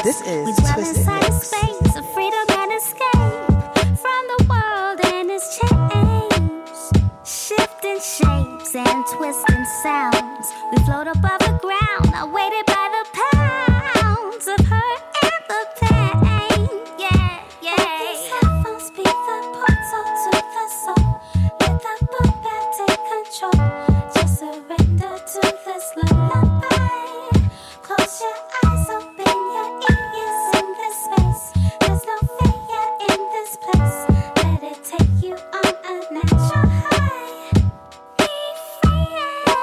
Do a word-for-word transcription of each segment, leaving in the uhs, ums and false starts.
This is We dwell Twisted inside a Mix. space of freedom and escape from the world and its chains. Shifting shapes and twisting sounds. We float above the ground, not weighted by the pounds of hurt and the pain. Yeah, yeah. These headphones be the portal to the soul. Let the puppet take control. Just surrender to this lullaby. Close your eyes, open your ears in this space. There's no fear in this place. Let it take you on a natural high. Be free.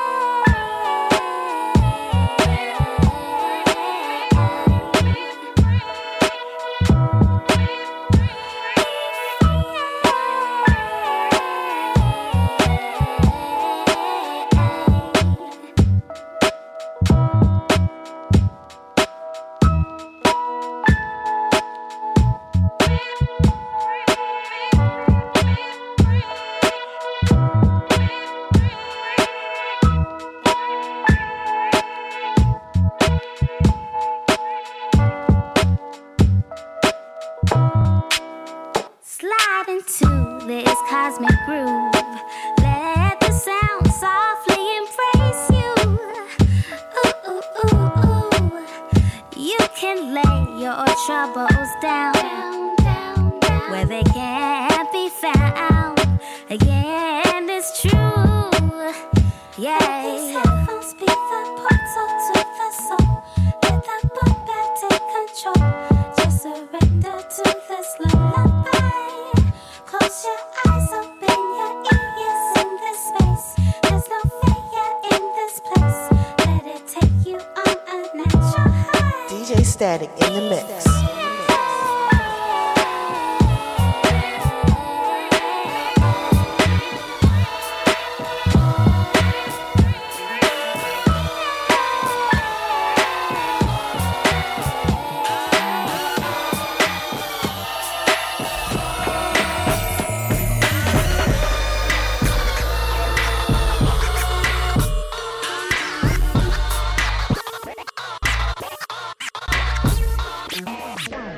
Slide into this cosmic groove. Let the sound softly embrace you. Ooh, ooh, ooh, ooh. You can lay your troubles down, where they can't be found. Again, it's true. Yeah. These headphones be the portal to the soul. Let the puppet take control. Just surrender to this lullaby. Close your eyes, open your ears in this space. There's no fear in this place. Let it take you on a natural high. D J Static in the mix.